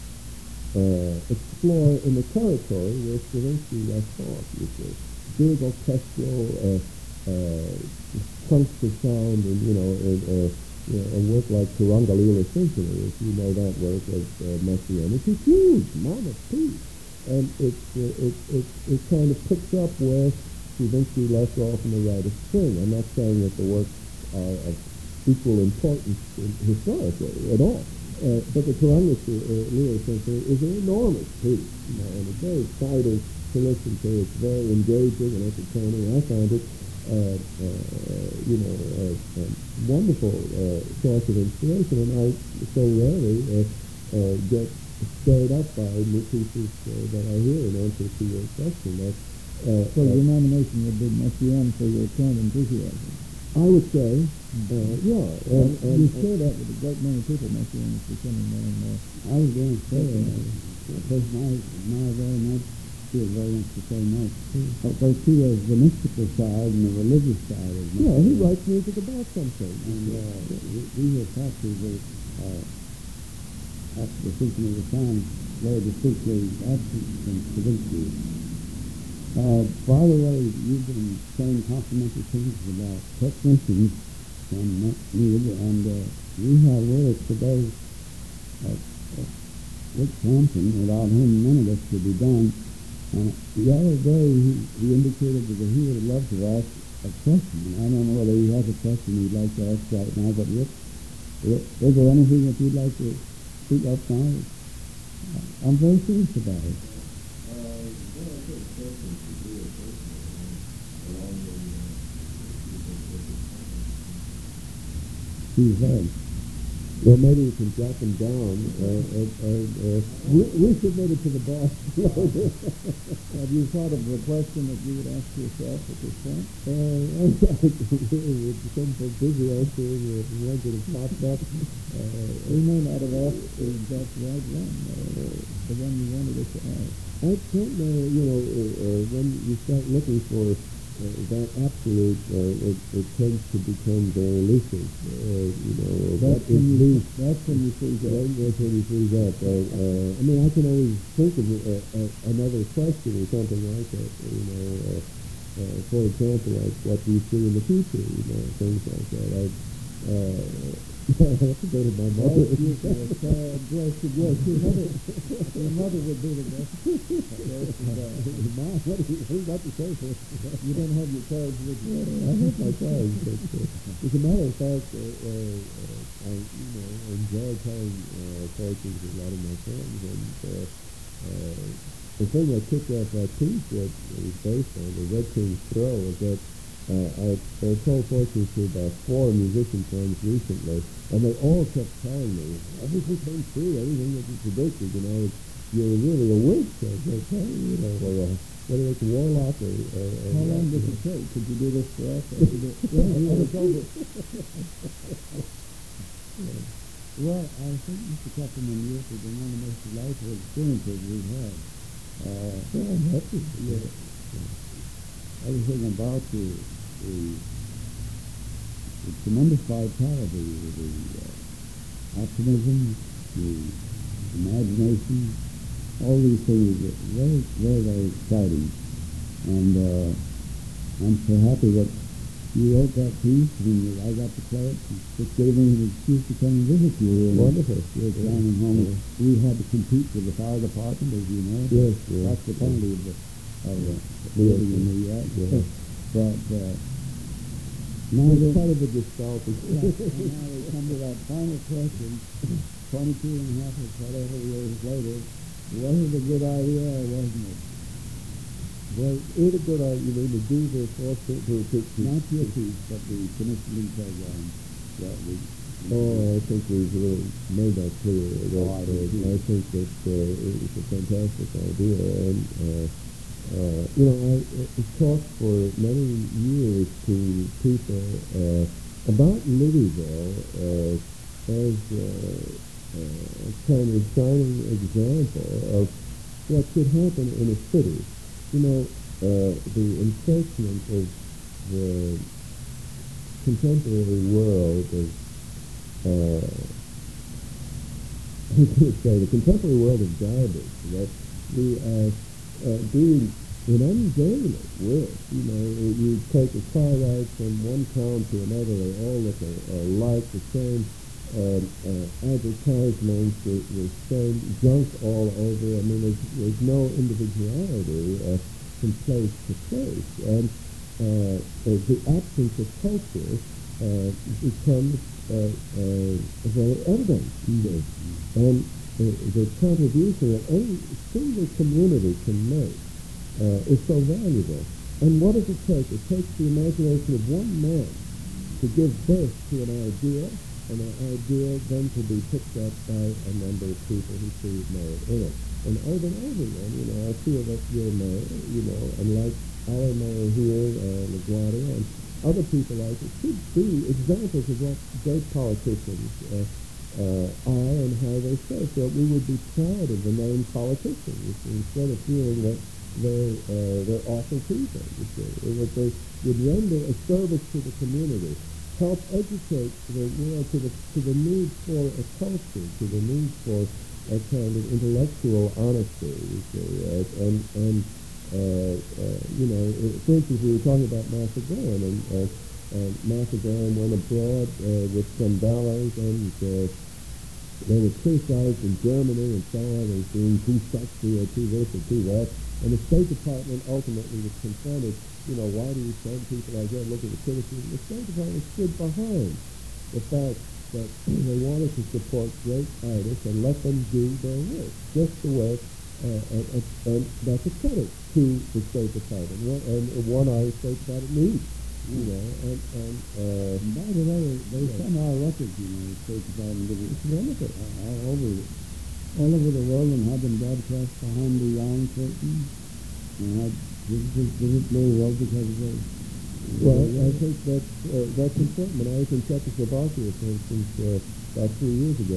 Uh, explore in the territory where Stravinsky left off, you see. Big orchestral, uh, uh, punctual sound, and, you know, and, uh, you know, a work like Turangalila Symphony, if you know that work of uh, Messiaen. It's a huge mammoth piece. And it, uh, it, it, it kind of picks up where Stravinsky left off in the Rite of Spring. I'm not saying that the works are of equal importance historically at all. Uh, but the Turangalila Symphony is an enormous piece, you know, and it's very exciting to listen to. It's very engaging and entertaining. I found it, uh, uh, you know, a, a wonderful uh, source of inspiration, and I so rarely uh, uh, get stirred up by new pieces uh, that I hear in answer to your question. That, uh, so your nomination would be Messiaen for your current enthusiasm? I would say, uh, yeah. And, and, you share that with a great many people. Messiaen is becoming more and more. I was going to say, because my, my very much feel very much the same way. But they see as the mystical side and the religious side. Of yeah, he writes music about something. And uh, we, we have talked to the, uh, after the Symphony of the Sound, very distinctly absent from Stravinsky. Uh, by the way, you've been saying complimentary things about technicians from Mead, and uh, we have with us today uh, uh, Rick Thompson, without whom none of this could be done. And the other day, he, he indicated that he would love to ask a question. I don't know whether he has a question he'd like to ask right now, but Rick, Rick, is there anything that you'd like to speak up now? I'm very serious about it. Uh, well, I think questions to do it personally along the uh, Who's that? Well, maybe you can jot them down. Uh, and, and, uh, we, we submitted to the boss. Have you thought of a question that you would ask yourself at this point? Uh, I'm some so busy answering the ones that have popped up. Uh, We may not have asked the exact right one, uh, the one you wanted us to ask. I don't know, you know, uh, uh, when you start looking for uh, that absolute, uh, it, it tends to become very elusive. Uh, you know, That's what when is you, loose? that's when you freeze up. That- That's when you freeze up. Uh, uh, I mean, I can always think of uh, uh, another question or something like that. You know, uh, uh, for example, like what do you see in the future? You know, things like that. I, uh, I have to go to my mother. Yes, you, yes, uh, yes, yes, your mother, your mother would be the best. Yes, and, uh, Mom, what are you, what are you about to say? you don't have your cards with you. I have my cards, but uh, as a matter of fact, uh, uh, uh, I you know enjoy telling uh, fortunes with a lot of my friends, and uh, uh, the thing that kicked off that piece that it was based on, the Red King's Throw, is that uh, I, I told fortunes to about four musician friends recently, and they all kept telling me everything came true, everything that you predicted, you know, you're really a witch. I said, hey, you know, or uh, whether it's a warlock or, or, or How long what, does you it know. take? Could you do this for us? Or is it, well, when it's over. Well, I think, Mister Kupperman, yours has been one of the most delightful experiences we've had. Uh, Well, I'm happy. yeah, everything about you, the, the tremendous vitality, the uh, optimism, the imagination, all these things are very, very, very exciting. And uh, I'm so happy that you wrote that piece and I got to play it. And just gave me an excuse to come and visit you here. Wonderful. Yes, Down in home. We had to compete with the fire department, as you know. Yes, yes, That's the yes. penalty of, the, of uh, Yes, living in yes. New York. Yes. But uh, now It's that kind of a gestalted. yeah, and now we come to that final question, twenty-two and a half or whatever years later, was it a good idea or wasn't it? Well, it's a good idea, you mean, to do this also, to, to, to, Not your piece, but the commissioning program that we... oh, I think we've really made that clear. That, Oh, I do uh, too. I think that uh, it's a fantastic idea, and, uh, uh, you know, I, I talked for many years to people uh, about Louisville uh, as uh, uh, a kind of shining example of what could happen in a city. You know, uh, the encroachment of the contemporary world of, uh, I was going to say, the contemporary world of garbage that we are uh, being inundated with. You know, you take a car ride from one town to another, they all look alike, the same um, uh, advertisements, the, the same junk all over. I mean, there's, there's no individuality uh, from place to place. And uh, uh, the absence of culture uh, becomes uh, uh, very evident. Mm-hmm. And uh, the contribution that any single community can make uh, is so valuable. And what does it take? It takes the imagination of one man to give birth to an idea, and an idea then to be picked up by a number of people who see merit in it. And over and over again, you know, I feel that your mayor, you know, and like our mayor here, uh, LaGuardia, and other people like it, should be examples of what great politicians uh, uh, are and how they serve. So we would be proud of the name politicians instead of feeling that they're, uh, they're awful people. You see. That they would render a service to the community, help educate the world to the, to the need for a culture, to the need for a kind of intellectual honesty, you see, uh, and, and uh, uh, you know, for instance, we were talking about Martha Graham, and uh, uh, Martha Graham went abroad uh, with some ballets, and uh, they were criticized in Germany and so on as being too sexy or too this or too that, and the State Department ultimately was confronted, you know, why do you send people like that, look at the criticism? The State Department stood behind the fact that they wanted to support great artists and let them do their work, just the way, uh, and, and, and that's a credit to the State Department, one, and one our State Department needs. You know, and, and uh, And by the way, they yeah. send our records, you know, States of Island, It's wonderful. uh, all over, all over the world, and have them broadcast behind the Iron Curtain. And had visitors visit Louisville because of the. Well, I think that's uh, that's important. When I was in Czechoslovakia, for instance, uh, about three years ago,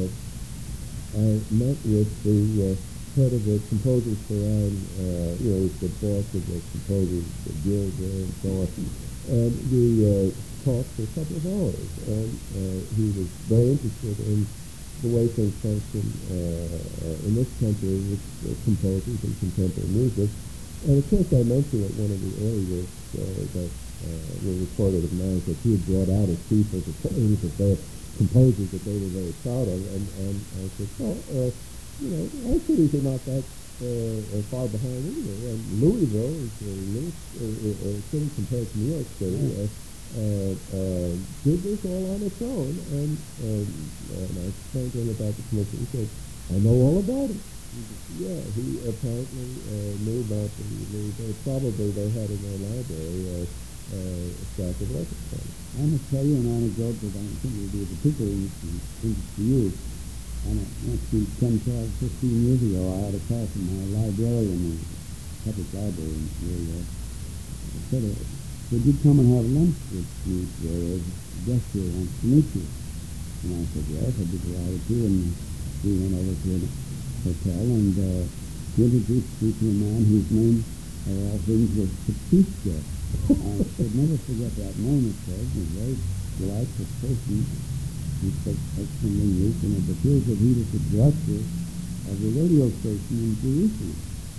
I met with the uh, head of the Composers Forum, uh, you know, the boss of the Composers the Guild there and so on, and we uh, talked for a couple of hours, and uh, he was very interested in the way things function uh, uh, in this country with uh, composers and contemporary music. And of course, I mentioned that one of the early works uh, that uh, were recorded of mine that he had brought out as people to things that they composers that they were very proud of, and, and I said, well, uh, you know, our cities are not that uh, far behind either. And Louisville is a little uh, uh, city compared to New York City. Uh, uh, uh, did this all on its own, and, um, and I explained to him about the commission. He said, I know all about it. Yeah, he apparently uh, knew about the Louisville. Probably they had in their library uh, uh, a stack of records. I must tell you an anecdote that I think will be particularly interesting to you. And it must be ten, twelve, fifteen years ago, I had a call from my librarian in the public library in Louisville. He said, uh, would you come and have lunch with me today? There's a guest here wants to meet you. And I said, yes, I'd be delighted to. And we went over to a hotel, and uh, he introduced me to a man whose name, of all things, was Petrushka. I could never forget that name, it says. He's a very delightful person. He spoke excellent English, and it appears that he was the director of the radio station in Jerusalem.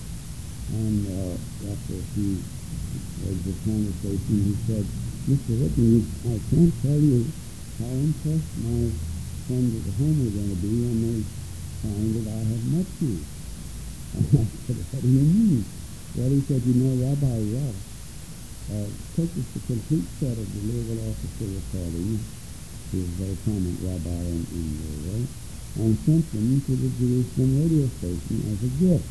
And uh, after a few words of conversation, he said, Mister Whitney, I can't tell you how impressed my friends at home are going to be when they find that I have met you. And I said, what do you mean? Well, he said, you know, Rabbi Ross uh, purchased a complete set of the Louisville Orchestra recordings, who was a very prominent rabbi in, in Louisville, and sent them to the Jerusalem radio station as a gift.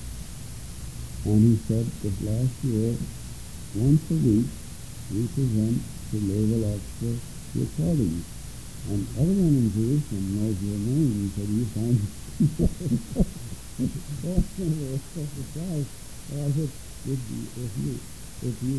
And he said that last year, once a week, we present the Louisville Orchestra recordings. And everyone in Jerusalem knows your name, so you find well, I was so surprised. Well, I said, if you, if you, if you,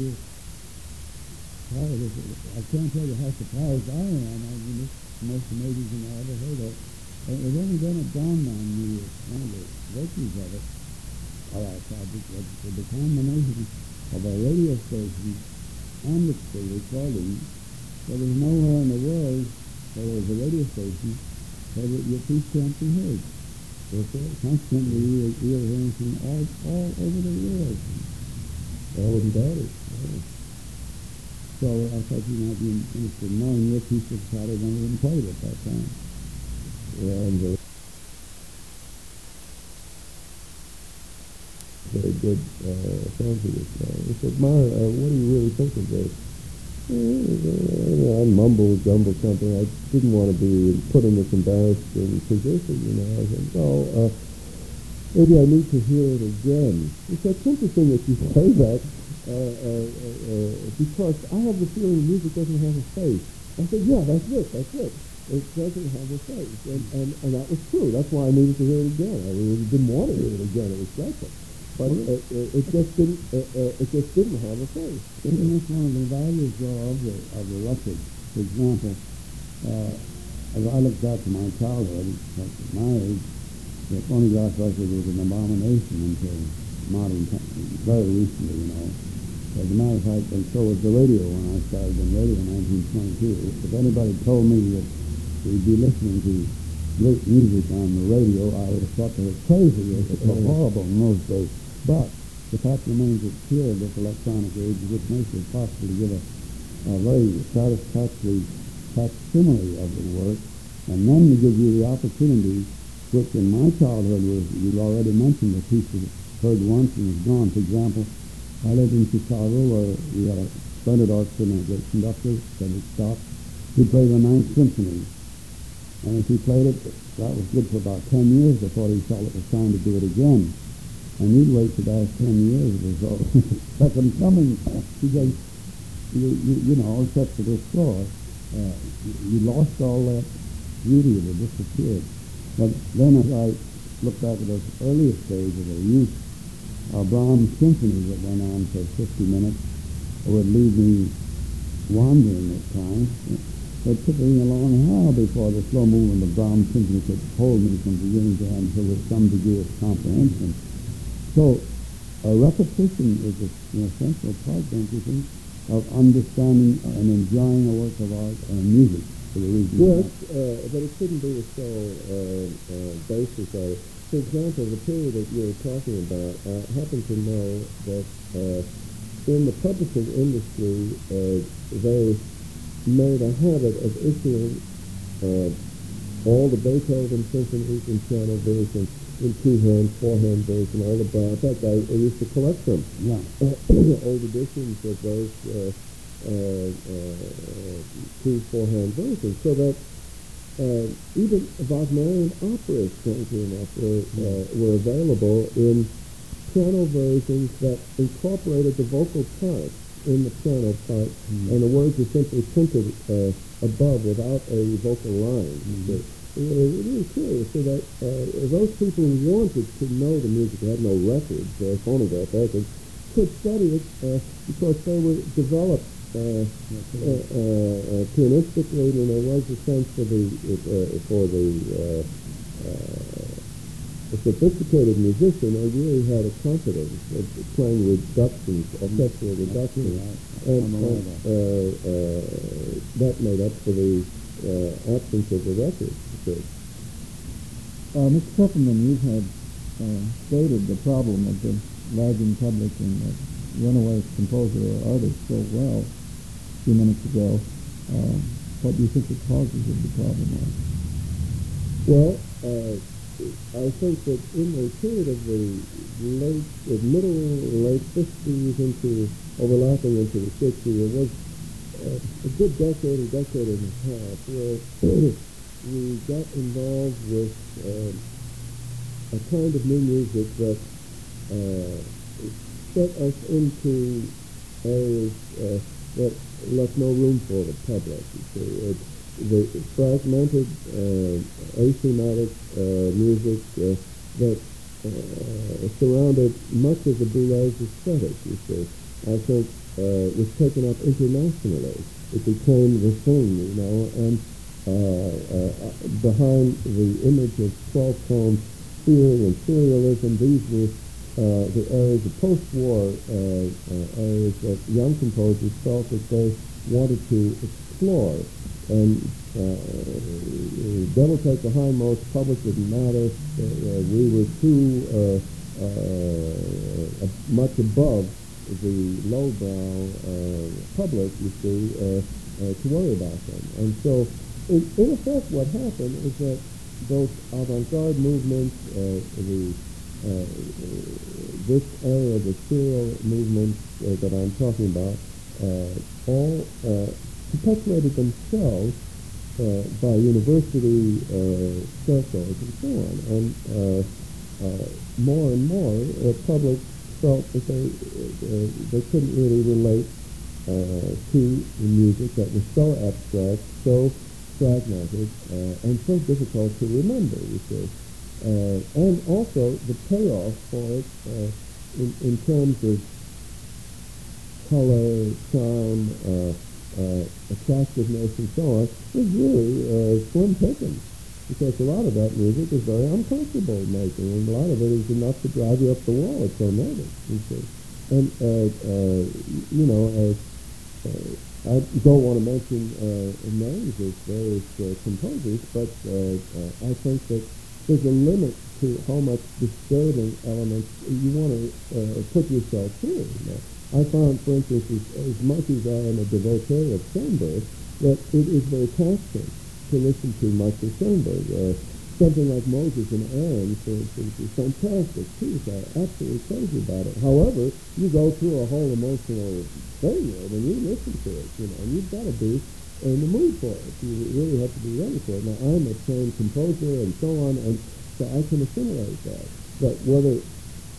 I can't tell you how surprised I am. I mean, it's the most amazing thing I ever heard of. And it only then it dawned on me, one of the virtues of it, of our project, was the combination of a radio station and the recording. So there's nowhere in the world where there's a radio station where your piece can't be heard. Okay? Constantly we are hearing from all, all over the world. I wouldn't doubt it. Yeah. So I thought you might be interested in knowing your piece of probably never even played at that time. Yeah, I'm very, very good uh, friends with this guy. He said, Ma, uh, what do you really think of this? I mumbled, jumbled something. I didn't want to be put in this embarrassing position, you know. I said, well, uh, maybe I need to hear it again. He said, it's interesting that you say that, uh, uh, uh, because I have the feeling music doesn't have a face. I said, yeah, that's it, that's it. It doesn't have a face. And, and, and that was true. That's why I needed to hear it again. I really didn't want to hear it again. It was dreadful. But it, it, it just didn't. Uh, uh, it just didn't have a face. Isn't this one of the values, though, of the of the record? For example, uh, as I look back to my childhood, at my age, the phonograph record was an abomination until modern time, very recently, you know. As a matter of fact, and so was the radio when I started in radio in nineteen twenty-two. If anybody told me that we'd be listening to great music on the radio, I would have thought they were crazy. It was so horrible in those days. But the fact remains it's here in this electronic age, which makes it possible to give a, a very satisfactory facsimile of the work, and then to give you the opportunity, which in my childhood was, you already mentioned, a piece that heard once and was gone. For example, I lived in Chicago where we had a splendid orchestra and a great conductor, Frederick Stock, who played the Ninth Symphony. And if he played it, that was good for about ten years before he felt it was time to do it again. And he'd wait for the last ten years or so, second coming, because you, you, you know, except for this score, uh, you lost all that beauty of it, disappeared. But then as I look back at those earliest days of the youth, uh, Brahms symphonies that went on for fifty minutes would leave me wandering at times. It took me a long while before the slow movement of Brahms symphony could hold me from beginning to end, so with some degree of comprehension. So a repetition is a, an essential part, don't you think, of understanding and enjoying a work of art and music for the reason. Yes, uh, but it shouldn't be the sole uh, uh, basis of it. For example, the period that you're talking about, I happen to know that uh, in the publishing industry, uh, they made a habit of issuing uh, all the Beethoven symphonies in piano version, in two-hand, four-hand version, all the Brahms. In fact, I, I used to collect them. Yeah. Old editions of those uh, uh, uh, two, four-hand versions, so that uh, even Wagnerian operas, strangely enough, were, uh, were available in piano versions that incorporated the vocal parts in the piano part, mm-hmm. and the words were simply printed uh, above without a vocal line. Mm-hmm. So, it was really curious, so that uh, those people who wanted to know the music, who had no records, uh, phonograph records, could study it uh, because they were developed uh, uh, uh, pianistically, and there was a sense for the uh, for the, uh, uh, the sophisticated musician. They really had a confidence of playing reductions, orchestral reductions, and uh, uh, that made up for the uh, absence of the records. Uh, Mister Pepperman, you've had uh, stated the problem of the lagging public and the runaway composer or artist so well a few minutes ago. Uh, what do you think the causes of the problem are? Well, uh, I think that in the period of the late, the middle, late fifties into overlapping into the sixties, there was uh, a good decade, a decade and a half, where we got involved with uh, a kind of new music that uh, set us into areas uh, that left no room for the public. You see, it, the fragmented, uh, athematic uh, music uh, that uh, surrounded much of the bourgeois aesthetic, you see, I think uh, was taken up internationally. It became the thing, you know, and Uh, uh, behind the image of twelve-tone theory and serialism, these were uh, the areas of post-war uh, uh, areas that young composers felt that they wanted to explore. And uh, Devil Take the Hindmost, public didn't matter. Uh, we were too uh, uh, much above the lowbrow uh, public, you see, uh, uh, to worry about them. And so In, in effect, what happened is that those avant-garde movements, uh, the uh, this area, the serial movements uh, that I'm talking about, uh, all uh, perpetuated themselves uh, by university uh, circles and so on. And uh, uh, more and more, the public felt that they uh, they couldn't really relate uh, to the music that was so abstract, so fragmented, uh, and so difficult to remember, you see. Uh, and also the payoff for it uh, in, in terms of color, charm, uh, uh, attractiveness, and so on, was really uh, slim pickings. Because a lot of that music is very uncomfortable making, and a lot of it is enough to drive you up the wall. It's so nervous, you see. And, uh, uh, you know, as uh, I don't want to mention uh, names of various uh, composers, but uh, uh, I think that there's a limit to how much disturbing elements you want to uh, put yourself through. You know? I found, for instance, as, as much as I am a devotee of Schoenberg, that it is very taxing to listen to Michael Schoenberg. Uh, something like Moses and Aaron, for instance, is fantastic piece. I'm absolutely crazy about it. However, you go through a whole emotional thing when you listen to it, you know, and you've got to be in the mood for it. You really have to be ready for it. Now, I'm a trained composer and so on, and so I can assimilate that. But whether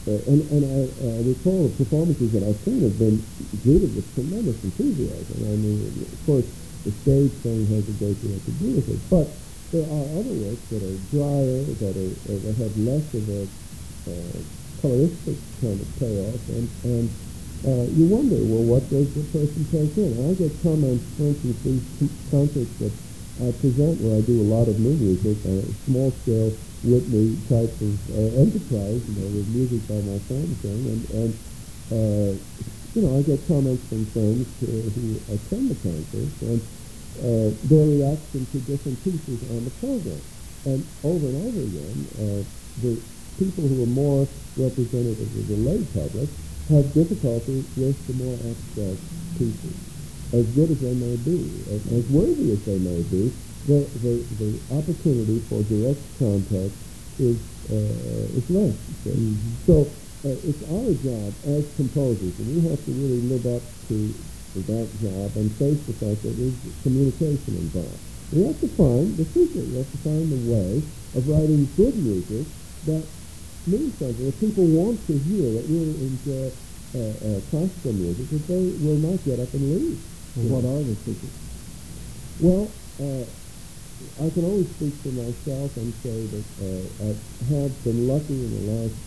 uh, and, and I uh, recall the performances that I've seen have been greeted with tremendous enthusiasm. I mean, of course, the stage thing has a great deal to do with it, but there are other works that are drier, that are uh, that have less of a uh, coloristic kind of payoff, and and uh, you wonder, well, what does the person take in? And I get comments, for instance, these concerts that I present where I do a lot of new music, a small scale Whitney type of uh, enterprise, you know, with music by my friends, and and, and uh, you know, I get comments from friends uh, who attend the concerts, and Uh, their reaction to different pieces on the program. And over and over again, uh, the people who are more representative of the lay public have difficulty with the more abstract pieces. As good as they may be, as, as worthy as they may be, the, the, the opportunity for direct contact is, uh, is less. So, mm-hmm. so uh, it's our job as composers, and we have to really live up to that job and face the fact that there's communication involved. We have to find the secret. We have to find the way of writing good music that means something, that people want to hear, that really enjoy uh, uh, classical music, that they will not get up and leave. Well, what are the secrets? Well, uh, I can only speak for myself and say that uh, I have been lucky in the last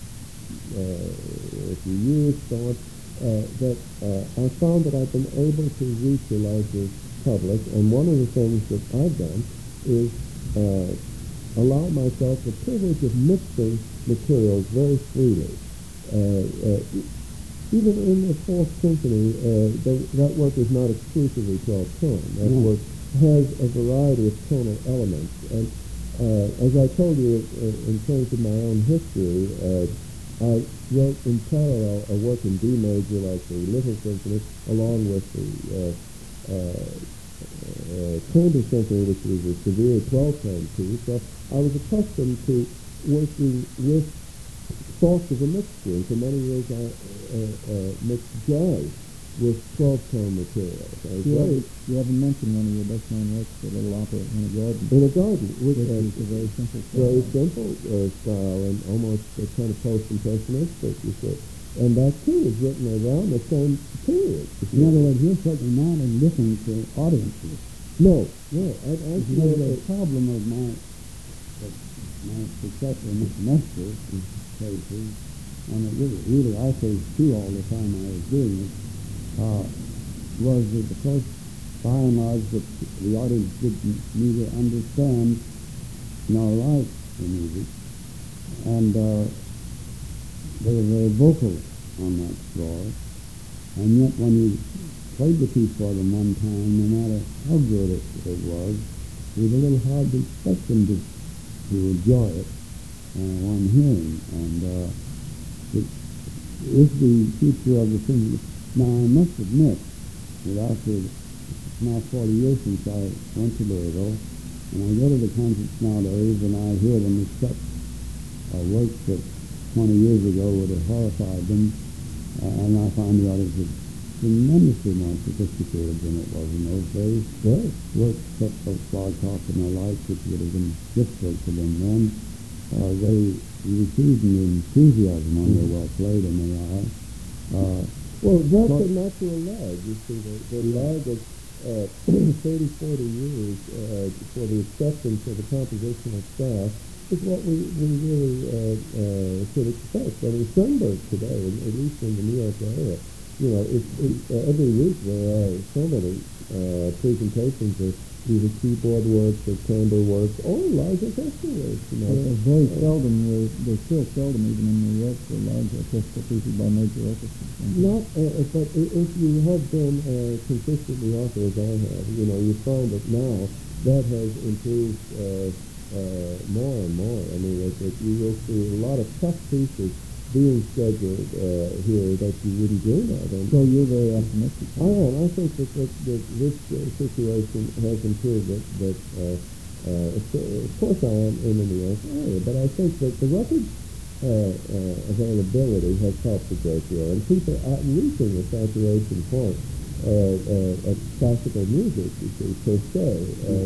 uh, few years, so on, Uh, that uh, I found that I've been able to reach a larger public, and one of the things that I've done is uh, allow myself the privilege of mixing materials very freely. Uh, uh, even in the Fourth Symphony, uh, the, that work is not exclusively twelve tone. That mm. work has a variety of tonal elements, and uh, as I told you uh, in terms of my own history, uh, I wrote in parallel a work in D major, like the Little Symphony, along with the uh, uh, uh, Chamber Symphony, which was a severe twelve-tone piece. So I was accustomed to working with thoughts of a mixture. And for many years I uh, uh, mixed jazz with twelve-tone materials. I was you, very, haven't, you haven't mentioned one of your best-known works, the Little Opera in a Garden. In a Garden, which Which uh, is a very simple style. very simple uh, style and almost uh, kind of post-impressionistic, you see. And that too is written around the same period. In other words, you're certainly not indifferent to audiences. No, no. I, I You know, the problem of my of my successor, Mister Nestor, cases, and it really, really I faced too all the time I was doing it, uh, was that because by and large the, the audience didn't neither understand nor like the music, and uh, they were very vocal on that score, and yet when you played the piece for them one time, no matter how good it, it was, it was a little hard to expect them to, to enjoy it uh, on hearing, and uh, it is the future of the symphony. Now, I must admit that after now forty years since I went to Louisville, and I go to the concerts nowadays and I hear them accept uh, works that twenty years ago would have horrified them, uh, and I find the audience is tremendously more sophisticated than it was in those days. Right. Works such as Slogcock and the like, which would have been difficult for them then, uh, they received an enthusiasm when they were played, and they are. Uh, Well, that's so, a natural lag, you see, the, the lag of uh, thirty, forty years uh, for the acceptance of the compositional staff is what we, we really uh, uh, should expect. I mean, Schoenberg today, at least in the New York area, you know, it, it, uh, every week there are so many uh, presentations of either keyboard works or chamber works or large orchestral works. You know. There's very seldom, there's, there's still seldom even in New York, the large orchestral pieces by major orchestras. Not, uh, but if you have been uh, consistently author as I have, you know, you find that now that has improved uh, uh, more and more. I mean, it, it, you will see a lot of tough pieces being scheduled uh, here that you wouldn't dream of. And so you're very optimistic. I am. I think that, that, that this uh, situation has improved. That, that uh, uh, of course I am in the New York area, but I think that the record uh, uh, availability has helped a great deal, and people are reaching a saturation point uh, uh, of classical music, you see, per se. Uh,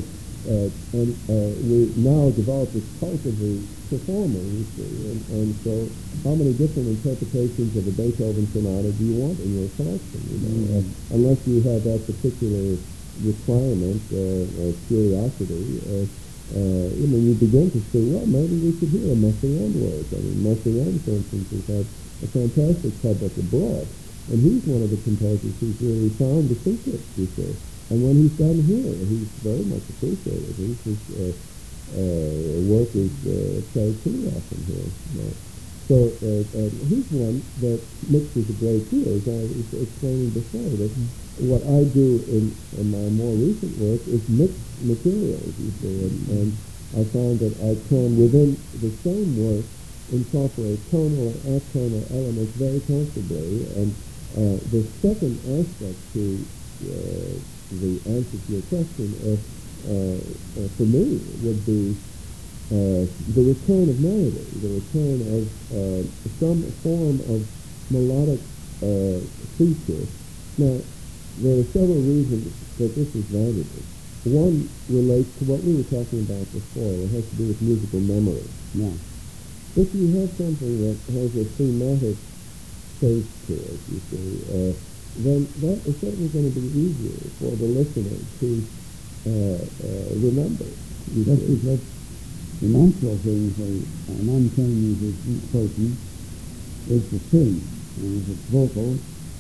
Uh, and uh, we now develop this cult of the performer, you see, and, and so how many different interpretations of a Beethoven sonata do you want in your collection? You know, Mm-hmm. uh, unless you have that particular requirement uh, or curiosity, uh, uh, you know, you begin to see, well, maybe we should hear a Messiaen work. I mean, Messiaen, for instance, has had a fantastic public abroad, and he's one of the composers who's really found the secret, you see. And when he's done here, he's very much appreciated. His, his uh, uh, work is uh, played pretty often here. You know. So uh, uh, he's one that mixes a great deal, as I was explaining before, that what I do in, in my more recent work is mix materials, you see, and, and I found that I can, within the same work, incorporate tonal and atonal elements very comfortably. And uh, the second aspect to uh, the answer to your question, uh, uh, uh, for me, would be uh, the return of melody, the return of uh, some form of melodic uh, feature. Now, there are several reasons that this is valuable. One relates to what we were talking about before. It has to do with musical memory. Yeah. If you have something that has a thematic face to it, you see, uh, then that is certainly going to be easier for the listener to uh, uh, remember. You That's see. because the natural thing for an untrained musician person is to sing. And if it's vocal,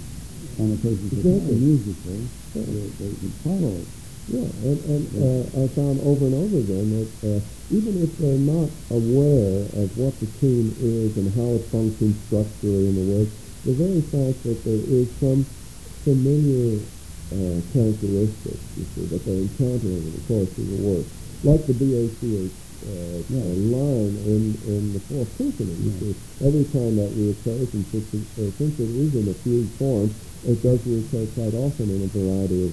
and if it's Exactly. musical, they, they can follow it. Yeah, and, and uh, I found over and over again that uh, even if they're not aware of what the tune is and how it functions structurally in the work, the very fact that there is some familiar uh, characteristics, you see, that they're encountering in the course of the work, like the B A C H uh, Yeah. uh, line in, in the Fourth Symphony. You Yeah. see, every time that reoccurs, and since it, uh, since it is in a fugue form, it does reoccur quite often in a variety of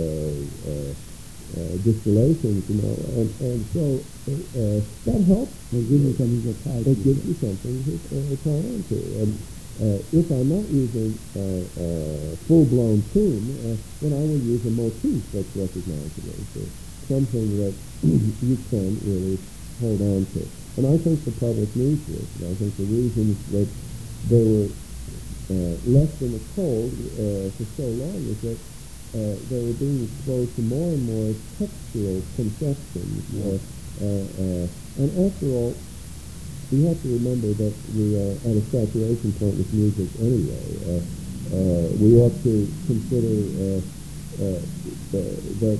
uh, uh, uh, distillations, you know, and, and so uh, that helps. They give you something to tie to. It gives you something to uh, tie on to. And uh, if I'm not using a uh, uh, full-blown tune, uh, then I will use a motif that's recognizable, so something that you can really hold on to. And I think the public needs this. And I think the reasons that they were uh, left in the cold uh, for so long is that uh, they were being exposed to more and more textual conceptions. Uh, uh, uh, and after all, we have to remember that we are at a saturation point with music anyway. Uh, uh, we ought to consider uh, uh, uh, that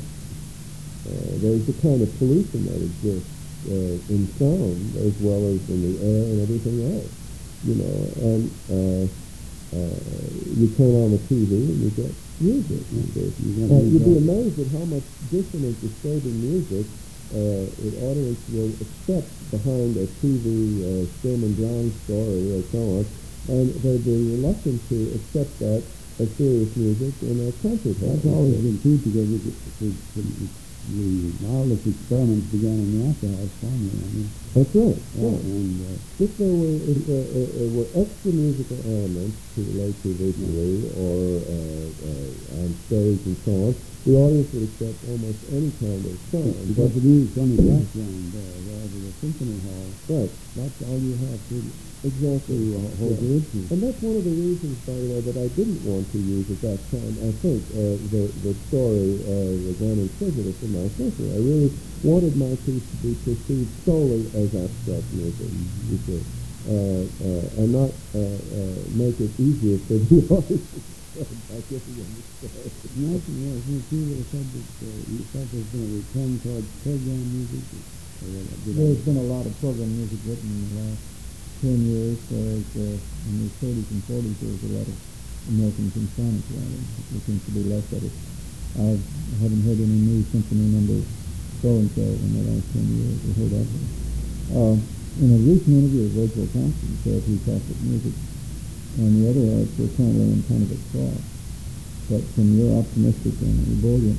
uh, there's a kind of pollution that exists uh, in sound as well as in the air and everything else. You know, and uh, uh, you turn on the T V and you get music. You see. You Uh, you'd be got amazed at how much dissonant, disturbing music uh, an audience will accept behind a T V uh, skim and drown story or so on, and they'd be reluctant to accept that as serious music in a concert hall. That's always been true because it, it, it, it, the wireless experiments began in the Opera House formerly. I mean, That's right. yeah, right. and uh, If there were, if, uh, uh, uh, were extra musical elements to relate to visually or uh, uh, on stage and so on, the audience would accept almost any kind of sound. because the music's only background there, whereas at a symphony hall, But that's all you have to exactly, to uh, hold yeah. your interest. And that's one of the reasons, by the way, that I didn't want to use at that time, I think, uh, the, the story, uh, the Grand Inquisitor from my symphony. I really wanted my piece to be perceived solely as abstract music, you see, uh, uh, and not uh, uh, make it easier for the audience by giving them the story. Imagine, yes, you see the subject, uh, you thought there's been a return towards program music? Or what, did I- There's been a lot of program music written in the last ten years, whereas uh, in the thirties and forties there was a lot of American symphonic writing. There seems to be less of it. I've, I haven't heard any new symphony number so-and-so in the last ten years, or heard of it. Uh, in a recent interview with Virgil Thompson, said he thought that music and the other arts were currently in kind of a trough. But from your optimistic and ebullient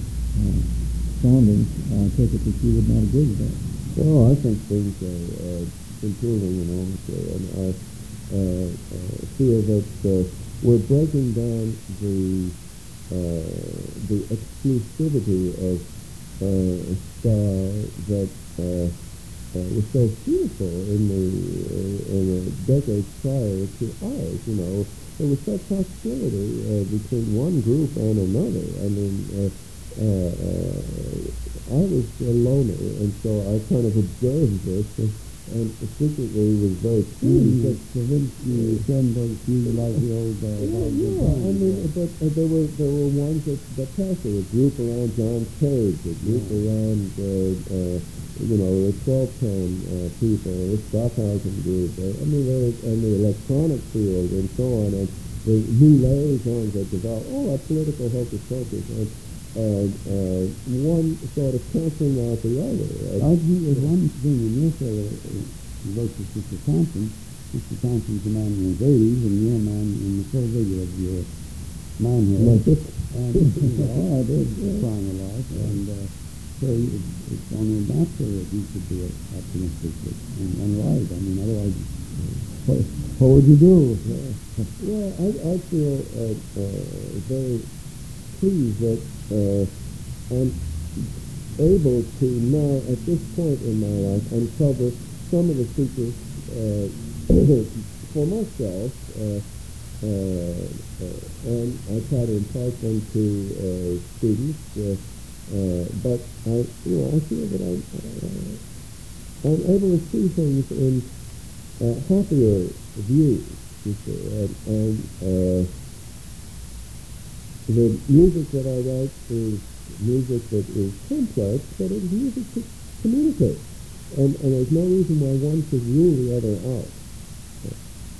uh, soundings, I take it that you would not agree with that. Well, I think things are uh, improving enormously, and I uh, uh, feel that uh, we're breaking down the uh, the exclusivity of uh, style that uh, uh, was so fearful in the uh, in the decades prior to ours. You know, there was such hostility uh, between one group and another. I mean, uh, uh, uh, I was a loner, and so I kind of observed this. And, and secretly was very pleased that Stravinsky, Schoenberg, you like the old uh, yeah, yeah. I mean, but uh, there were there were ones that that passed. There was a group around John Cage, a group yeah. around uh, uh, you know the twelve tone uh, people, the Stockhausen group. Uh, I mean, there was, and the electronic field and so on, and the new liaisons that developed. All that political hocus pocus. And, Uh, uh, one sort of canceling out the other. Uh, I think there's one thing in your say you wrote to Sister Thompson. Sister Thompson's a man in his eighties, and you're a man in the full vigor of your manhood. And yeah, I did crying a lot, and uh, so it, it's only natural that you should be optimistic and, and right. I mean, otherwise, what, what would you do? Yeah, I, I feel uh, uh, very pleased that uh, I'm able to now, at this point in my life, uncover some of the secrets uh, for myself, uh, uh, uh, and I try to impart them to uh, students. Uh, uh, but I, you know, I feel that I, uh, I'm able to see things in uh, happier views, you see, and, and uh, the music that I write is music that is complex, but it's music to communicate. And, and there's no reason why one should rule the other out.